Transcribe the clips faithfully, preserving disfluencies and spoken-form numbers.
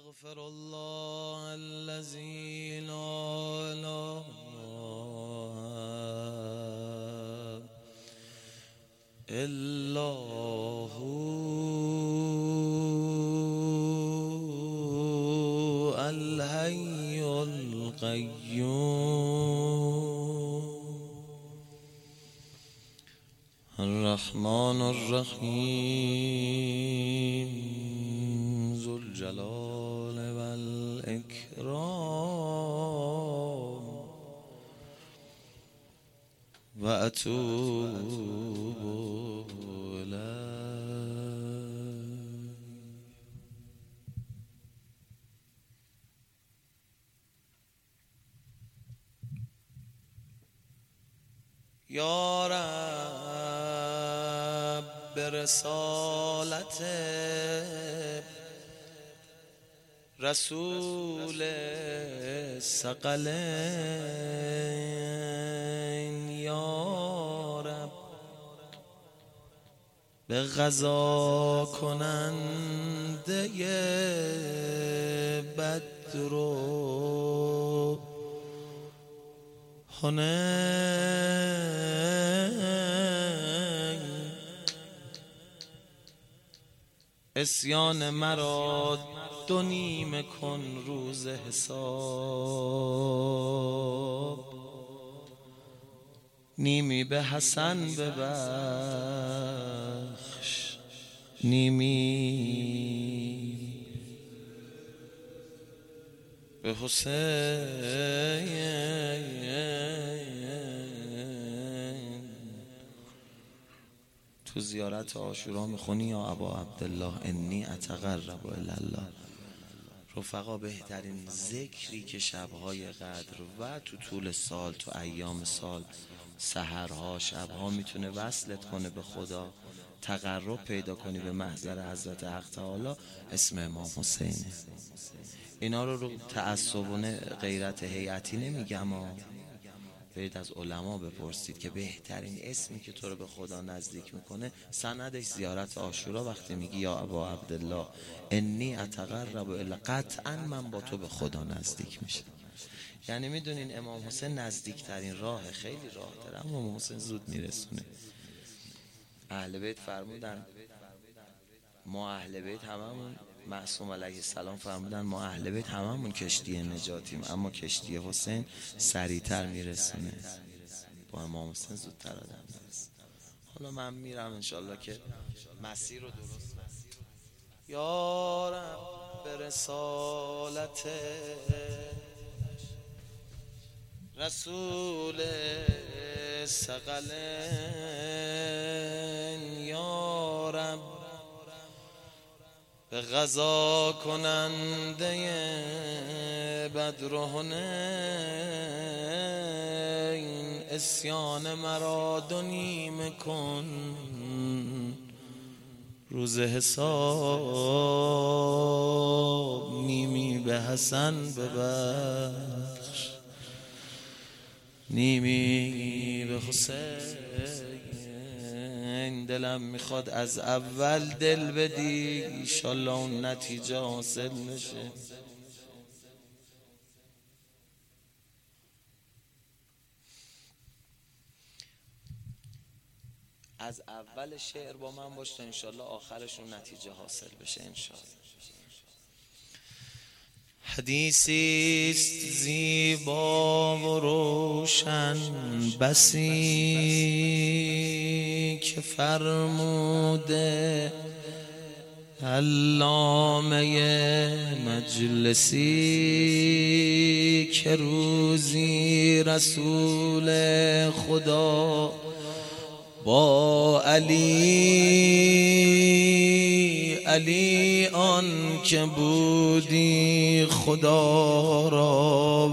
استغفر الله الذي لا اله الا هو الحي القيوم الرحمن الرحيم ذو الجلال والإكرام وأتوب إليه. یا رب برسالت رسول ثقلین، یا رب به غزا کننده بدر و حنین، عصیان مرا دو نیمه کن روز حساب، نیمی به حسن ببخش نیمی به حسین. تو زیارت عاشورا میخونی یا ابا عبدالله انی اتقرب الی الله. رفقا بهترین ذکری که شبهای قدر و تو طول سال، تو ایام سال، سحرها، شبها میتونه وصلت کنه به خدا، تقرب پیدا کنی به محضر حضرت حق تعالی، اسم امام حسینه. اینا رو رو تعصبونه غیرت هیئتی نمیگم ها، برید از علما بپرسید که بهترین اسمی که تو رو به خدا نزدیک میکنه سندش زیارت عاشورا. وقتی میگی یا ابا عبدالله انی اتقرب الی، قطعا من با تو به خدا نزدیک میشم. یعنی میدونین امام حسین نزدیکترین راه، خیلی راه داره اما امام حسین زود میرسونه. اهل بیت فرمودن ما اهل بیت هممون، معصوم علیه السلام فرمودن ما اهل بیت هممون کشتی نجاتیم، اما کشتی حسین سریعتر میرسونه، با امام حسین زودتر آدم میرسه. حالا من میرم انشالله که مسیر رو درست. یا رب به رسالت رسول ثقلین، یا رب به غزا کننده بدر و حنین، عصیان مرا دو نیمه کن روز حساب، نیمی به حسن ببخش نیمی به حسین. دلم میخواد از اول دل بدی، ایشالله اون نتیجه حاصل نشه. از اول شعر با من باش تا انشالله آخرشون نتیجه حاصل بشه انشالله. حدیثیست زیبا و روشن بسی که فرموده علامه مجلسی، که روزی رسول خدا با علی، علی آن که بودی خدا را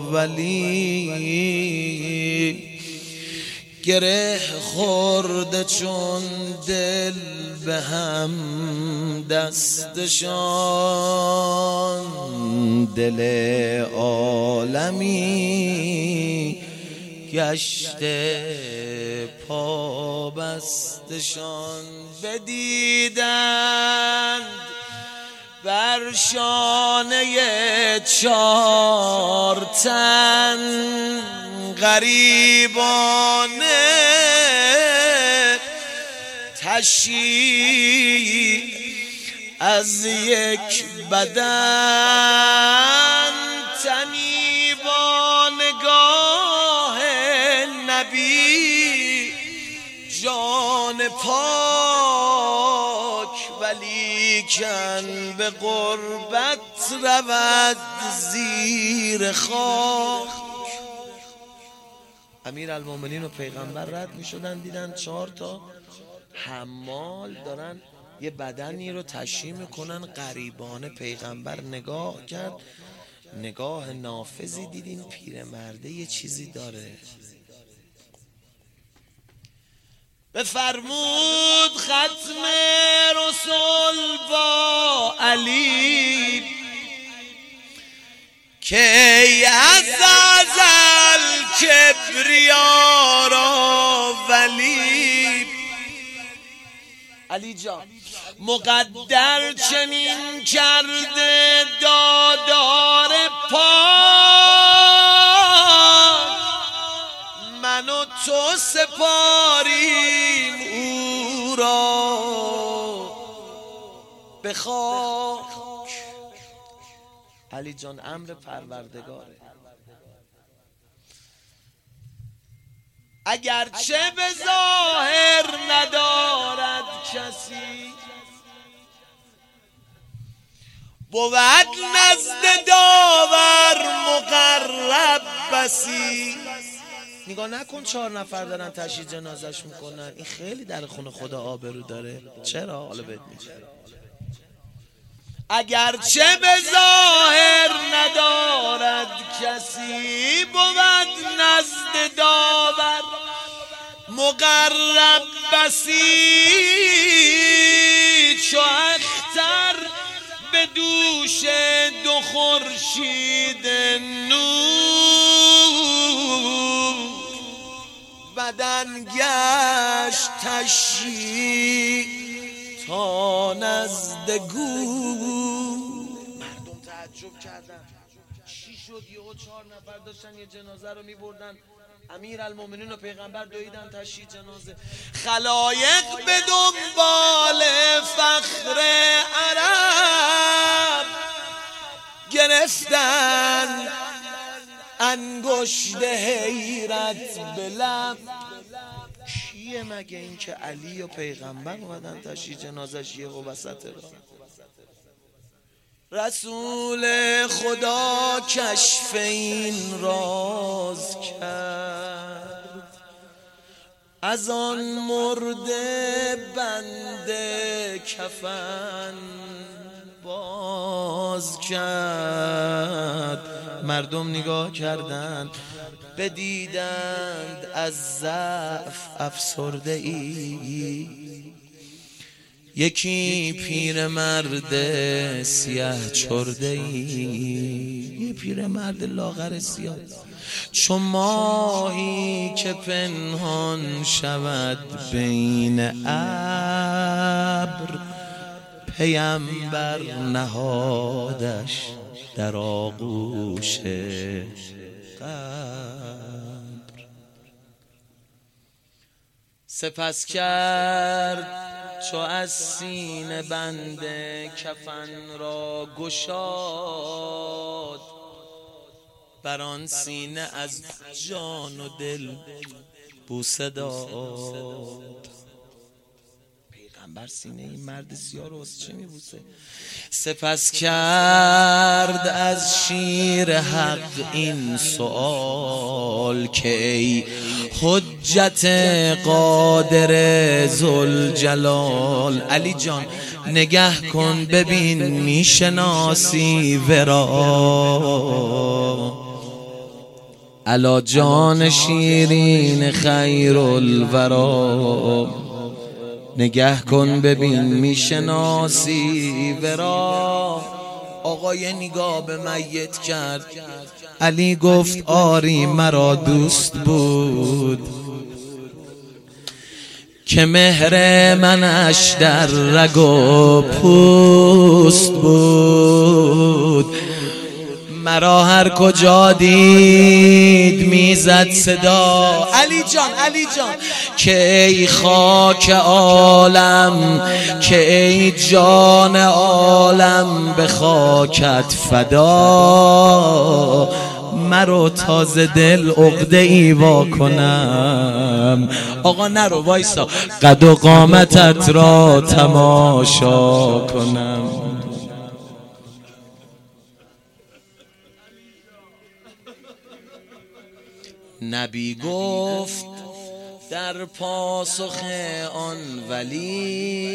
ولی، گره خورده چون دل به هم دستشان، دل عالمی گشته پابستشان. بدیدند بر شانه چار تن غریبانه تشییع از یک بدن، تنی با نگاه نبی جان پاک، ولیکن به غربت رود زیر خاک. امیرالمومنین و پیغمبر رد می شدن، دیدن چهار تا حمال دارن یه بدنی رو تشییع میکنن غریبانه. پیغمبر نگاه کرد، نگاه نافذی دید، این پیرمرده یه چیزی داره. بفرمود ختم رسول با علی که از ازل کبریا را ولی. علی جان مقدر چنین کرده دادار پاک، من و تو سپاریم او را به خاک. علی جان امر پروردگاره، اگرچه به ظاهر ندارد کسی، بود نزد داور مقرب بسی. نگاه نکن چهار نفر دارن تشییع جنازش میکنن، این خیلی در خون خدا آبرو داره. چرا؟ حالا بهت میگم. اگرچه به ظاهر ندارد کسی، بود نزد داور مقرب بسی. چو اختر به دوش دو خورشید نور، بدن گشت تشییع تا نزد گور. مردم تعجب کردن، چی شد؟ یهو چهار نفر داشتن یه جنازه رو میبردن، امیرالمومنین و پیغمبر دویدن تشییع جنازه. خلایق به دنبال فخر عرب گرفتن انگشت حیرت به لب. کیه مگه این که علی و پیغمبر اومدن تشییع جنازش یه و وسط راه؟ رسول خدا کشف این راز کرد، از آن مرده بنده کفن باز کرد. مردم نگاه کردند، بدیدند از ضعف افسرده ای، یکی پیرمرد سیاه چرده ای، یه پیرمرد لاغر سیاه، چو ماهی که پنهان شود بین ابر، پیمبر نهادش در آغوش قبر. سپس کرد چو از سینه بنده کفن را گشاد، بر آن سینه از جان و دل بوسه داد. پیغمبر سینه این مرد سیاه رو از چه میبوسه؟ سپس کرد از شیر حق این سؤال که ای حجت قادر ذوالجلال. علی جان نگه کن ببین میشناسی ورا، علا جان شیرین خیر الورا. نگه کن ببین میشناسی ورا. آقای نگاه به میت کرد، علی گفت آری مرا دوست بود، که مهر منش در رگ و پوست بود، مرا هر کجا دید میزد صدا علی جان علی جان که ای خاک عالم، که ای جان عالم به خاکت فدا، مرو تازه دل عقده ای وا کنم. آقا نرو وایسا قد و قامتت را تماشا کنم. نبی گفت در پاسخ آن ولی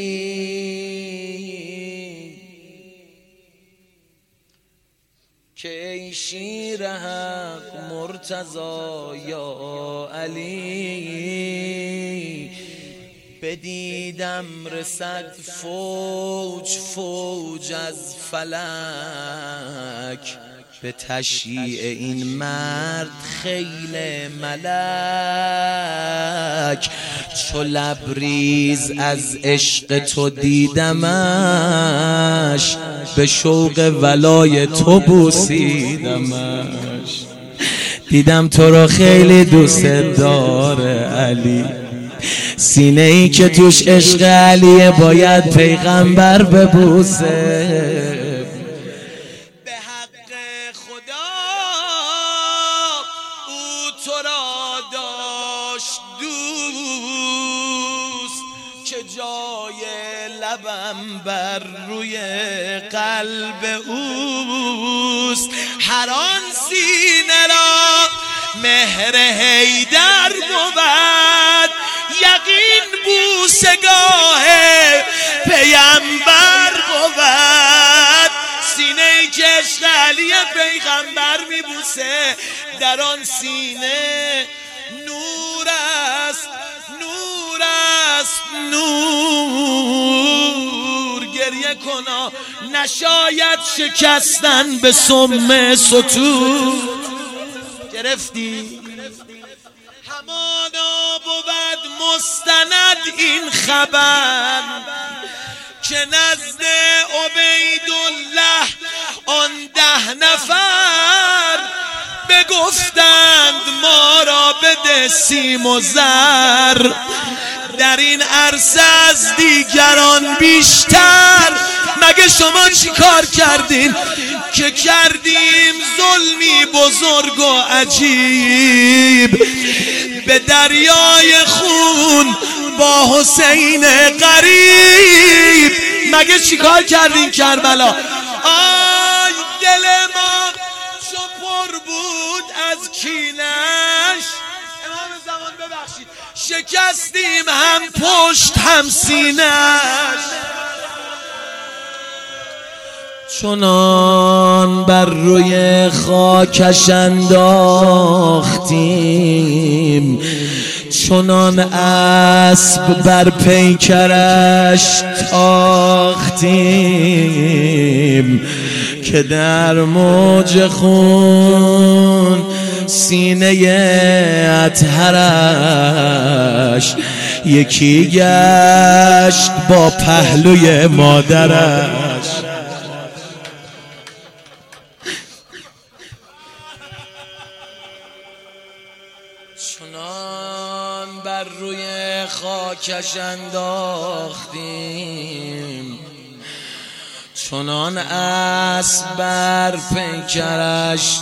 که ای شیر حق مرتضی یا علی، بدیدم رسد فوج فوج از فلک، به تشییع این مرد خیل ملک، چو لبریز از عشق تو دیدمش، به شوق ولای تو بوسیدمش. دیدم تو را خیلی دوست داره علی، سینه ای که توش عشق علیه باید پیغمبر ببوسه. تو را داشت دوست که جای لبم بر روی قلب اوست، هر آن سینه را مهر حیدر بود، یقین بوسگاه پیامبر بود. سینه ای که عشق علی پیغمبر میبوسه، در آن سینه نور است نور است نور. گریه کنا نشاید شکستن به سم ستور. گرفتی؟ همانا بود مستند این خبر که نزد عبیدالله آن ده نفر بگفتند ما را بده سیم و زر، در این عرصه از دیگران بیشتر. مگه شما چی کار کردین که کردیم ظلمی بزرگ و عجیب، به دریای خون با حسین غریب؟ مگه چی کار کردین کربلا؟ آی دل ما چو پر بود از کینش، امام زمان ببخشید، شکستیم هم پشت هم سینش. چنان بر روی خاکش انداختیم، چنان اسب بر پیکرش تاختیم، که در موج خون سینه اطهرش یکی گشت با پهلوی مادرش. چنان بر روی خاکش انداختیم، چنان اسب بر پیکرش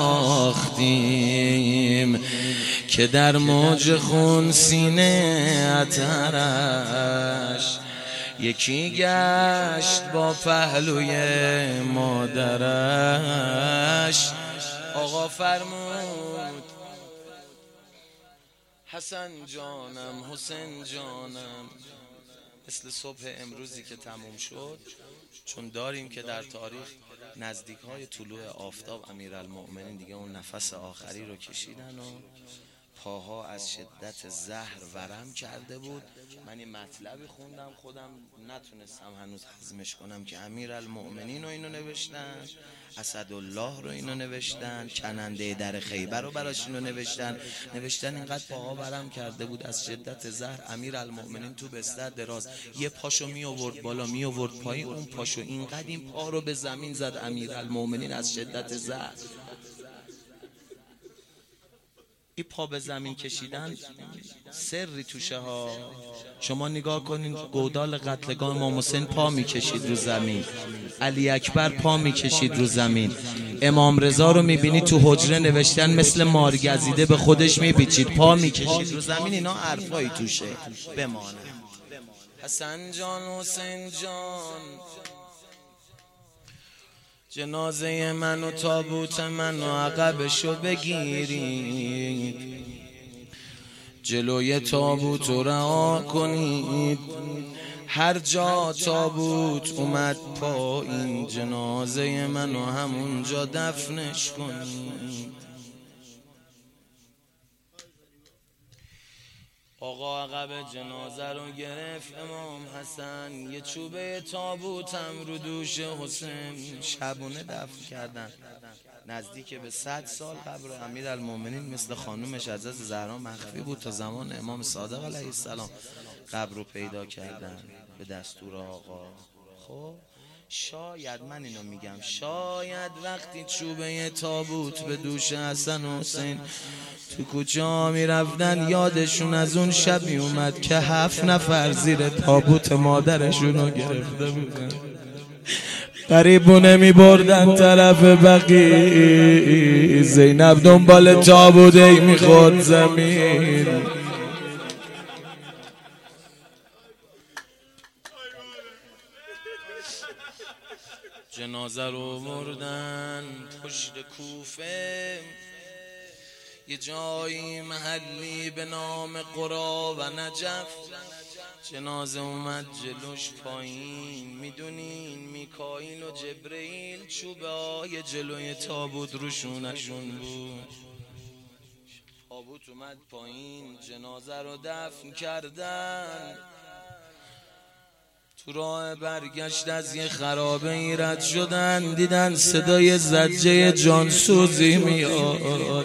تاختیم، که در موج خون سینه اطهرش یکی گشت با پهلوی مادرش. آقا فرمود حسن جانم حسین جانم، مثل صبح امروزی که تموم شد، چون داریم که در تاریخ نزدیک های طلوع آفتاب امیرالمؤمنین دیگه اون نفس آخری رو کشیدن و پاها از شدت زهر ورم کرده بود. من این مطلبی خوندم خودم نتونستم هنوز هضمش کنم که امیرالمؤمنین رو اینو نوشتن، اسدالله رو اینو نوشتن، کننده در خیبر رو براش اینو نوشتن نوشتن اینقدر پاها ورم کرده بود از شدت زهر. امیرالمؤمنین تو بستر دراز یه پاشو می آورد بالا می آورد پایین، اون پاشو اینقدر این پا رو به زمین زد امیرالمؤمنین از شدت زهر. این پا به زمین کشیدن سری توشه ها. شما نگاه کنین گودال قتلگاه امام حسین پا میکشید رو زمین، علی اکبر پا میکشید رو زمین، امام رضا رو میبینی تو حجره نوشتن مثل مارگزیده به خودش میپیچید پا میکشید رو زمین. اینا حرفایی توشه بمانه. حسن جان حسین جان جنازه من و تابوت من و عقبشو بگیرید، جلوی تابوت رو رها کنید، هر جا تابوت اومد پایین جنازه من و همونجا دفنش کنید. آقا عقب جنازه رو گرفت امام حسن، یه چوبه تابوتم رو دوش حسین شبونه دفن کردن. نزدیک به صد سال قبر امیرالمؤمنین مثل خانومش حضرت زهرا مخفی بود تا زمان امام صادق علیه السلام قبر رو پیدا کردن به دستور آقا. خب شاید من اینو میگم شاید وقتی چوبه تابوت به دوش حسن و حسین تو کوچه ها میرفتن یادشون از اون شبی اومد که هفت نفر زیر تابوت مادرشونو گرفته بودن، قریبونه میبردن طرف بقیع، زینب دنبال تابوته میخورد زمین. جنازه رو بردن پشت کوفه، یه جایی محلی به نام قرا و نجف. جنازه اومد جلوش پایین، میدونین میکائیل و جبرئیل چوبه های جلوی تابوت روشونشون بود. تابوت اومد پایین جنازه رو دفن کردن. تو راه برگشت از یه خرابه ای رد شدن، دیدن صدای زجه جانسوزی میاد.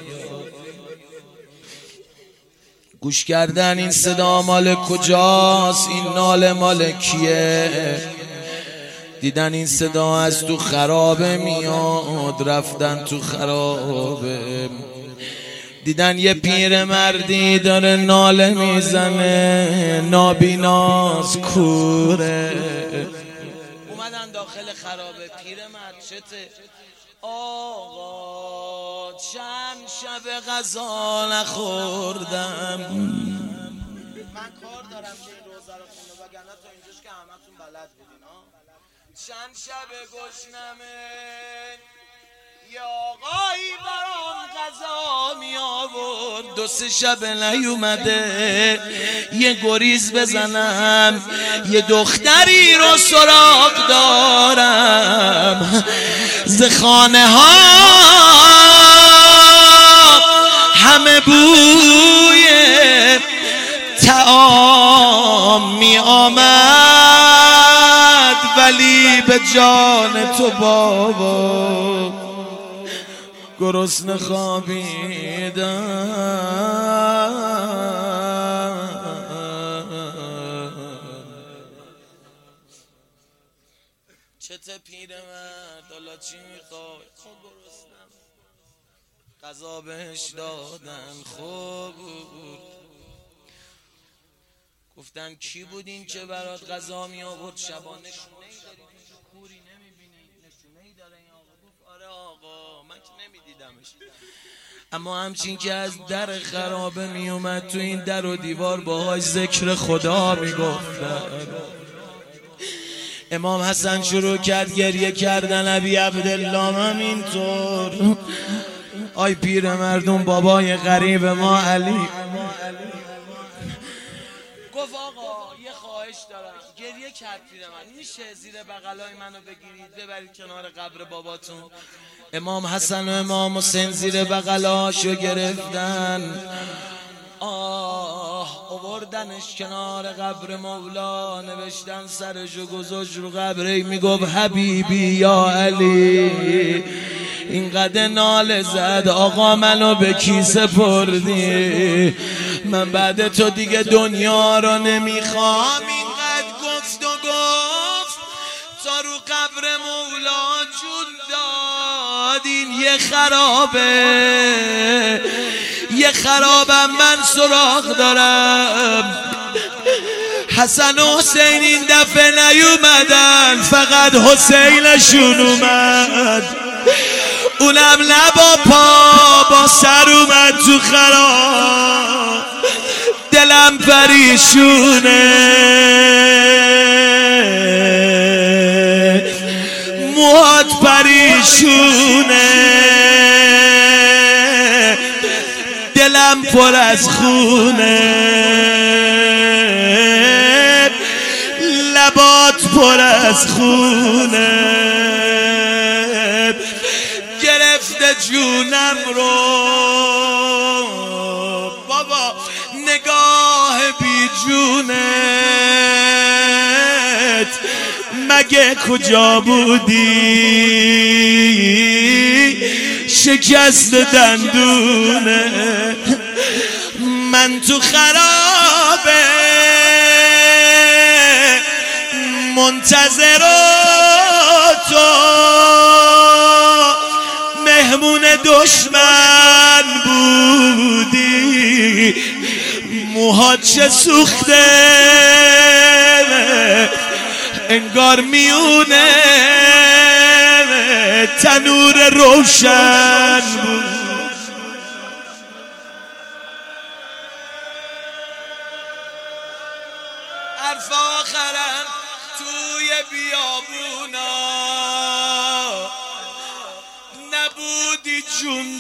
گوش کردن این صدا مال کجاست، این ناله مال کیه؟ دیدن این صدا از تو خرابه میاد، رفتن تو خرابه دیدن یه پیر مردی داره ناله میزنه، نابیناست کوره. اومدن داخل خرابه، پیر مرد چته؟ آقا چند شب غذا نخوردم، من کار دارم که این روزه رو خونه وگرنه تا اینجاش که همتون بلد بودین ها. چند شب گشنمه، یه آقایی برام غذا می آورد، دو سه شب نیومده، یه گریز بزنم یه دختری رو سراغ دارم، ز خانه ها همه بوی طعام می آمد، ولی به جان تو بابا گرسنه خوابیدم. چته پیرمرد حالا چی میخوای؟ خب گرسنم. غذا بهش دادن خوب بود. گفتن کی بودین که برات غذا می آورد شبانه؟ نشونه ای داری کوری نمیبینی؟ نشونه ای داره این آقا؟ گفت آره آقا من که نمیدیدمش، اما همچین که از در خرابه می اومد تو این در و دیوار باهاش ذکر خدا می گفتن. امام حسن شروع کرد گریه کردن، ابی عبدالله هم اینطور. آی پیر مردم بابای غریب ما علی گفت آقا یه خواهش دارم. گریه کرد پیرمرد، میشه زیر بغلای منو بگیرید ببرید کنار قبر باباتون؟ امام حسن و امام حسین زیر بغلاشو گرفتن، آه آوردنش کنار قبر مولا، نوشتن سرشو گذاشت رو قبره، میگفت حبیبی یا علی. اینقدر ناله زد آقا منو به کی سپردی، من بعد تو دیگه دنیا رو نمیخوام. اینقدر گفت و گفت تا رو قبر مولا جون داد. این یه خرابه یه خرابم من سراغ دارم. حسن و حسین این دفعه نیومدن، فقط حسینشون اومد، اونم نه با پا با سر اومد تو خراب. دلم پریشونه موهات پریشونه، دلم پر از خونه، لبات پر از خونه، گرفته جونم رو بابا نگاه بی جونت. مگه کجا بودی شکست دندونه، من تو خرابه منتظر تو، مهمون دشمن بودی. موهات چه سوخته انگار میونه تنور روشن بود. حرف آخرم توی بیابونا نبودی جون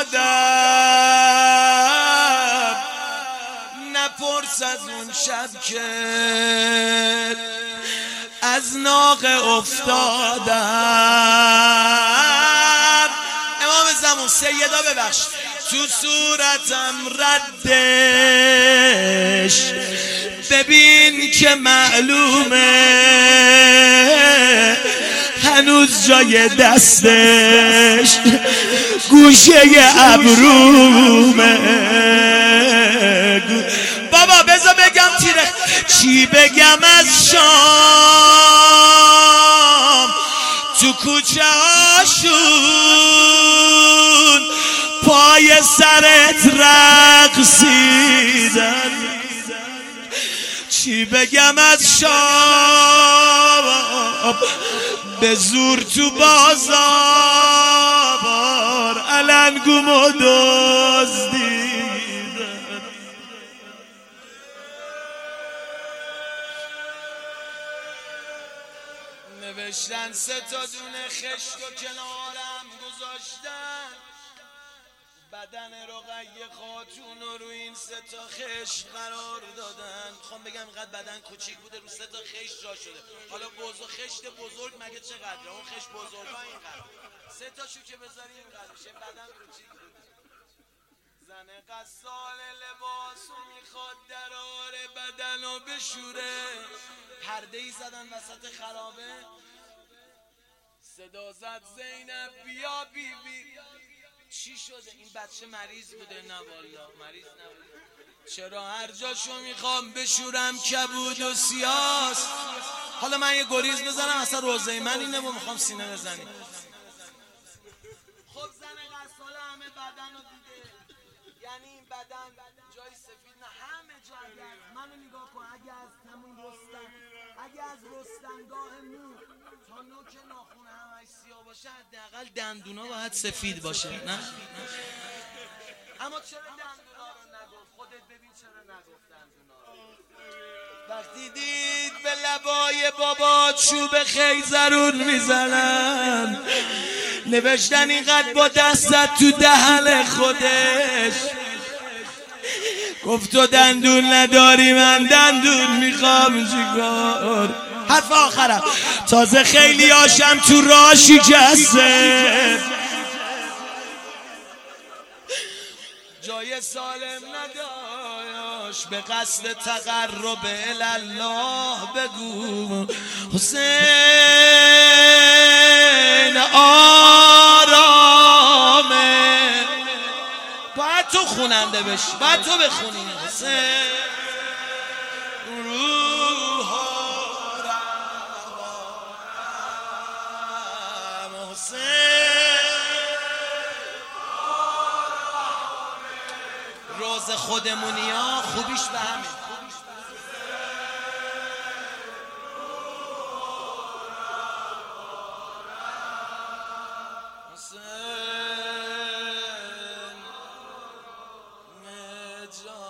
دادم، نپرس از اون شب که از ناقه افتادم. امام زمان سیدا ببخش تو صورتم ردش ببین که معلومه، هنوز جای دستش گوشه ابرومه. بابا بذار بگم تیره چی بگم از شام تو کوچه هاشون پای سرت رقصیدن. چی بگم از شام به زور تو بازار علنگومو دزدیدن. نوشتن سه تا دونه خشت و کنارم گذاشتن، بدن رقیه خاتون رو روی این سه تا خشت قرار دادن. خوام بگم قد بدن کوچیک بوده رو سه تا خشت جا شده. حالا بزرگ خشت بزرگ مگه چقدره؟ اون خشت بزرگا اینقدر، سه تاشو که بذاری اینقدر میشه، بدن کوچیک بوده. زن قصال لباسو میخواد دراره بدنو بشوره، پرده ای زدن وسط خرابه، صدا زد زینب بیا بی بی. چی شده؟ این بچه مریض بوده؟ نه والا مریض نبوده. چرا هر جاشو میخوام بشورم کبود و سیاست. حالا من یه گریز بزنم اصلا روزه من اینه و میخوام سینه بزنیم. خب زن غساله همه بدن رو دیده، یعنی این بدن جای سفید نه همه جای. منو نگاه کن، اگه از همون رستن اگه از رستنگاه مو تا نوک ناخونه همش سیاه باشه، حداقل دندونا باید سفید باشه. نه اما چرا دندونا رو نگفت؟ خودت ببین چرا نگفت دندونا رو. وقتی دید به لبای بابا چوب خیزرون میزنن، نوشتن اینقدر با دستت تو دهن خودش، گفت تو دندون نداری من دندون میخوام چیکار. حرف آخرم تازه خیلی هاشم تو راه شکسته، جای سالم نداره باش به قصد تقرب الله بگو حسین آرامه. باید تو خوننده بشی، باید تو بخونی حسین روح آرام حسین روز خودمونی ها خوبیش به همین حسین